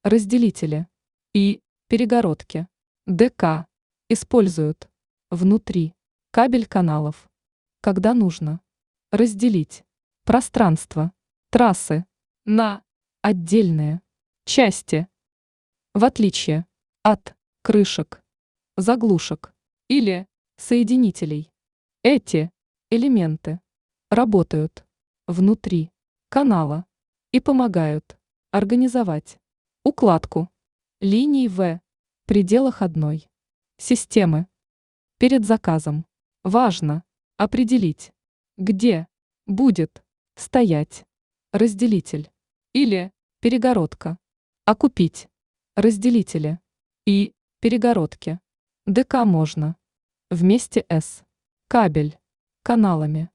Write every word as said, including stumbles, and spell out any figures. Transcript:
разделители и перегородки ДК используют внутри кабель каналов, когда нужно разделить пространство трассы на отдельные части, в отличие от крышек, заглушек или соединителей. Эти элементы работают внутри канала и помогают организовать укладку линий в пределах одной системы. Перед заказом важно определить, где будет стоять разделитель или перегородка, а купить разделители и перегородки ДК можно вместе с кабель каналами.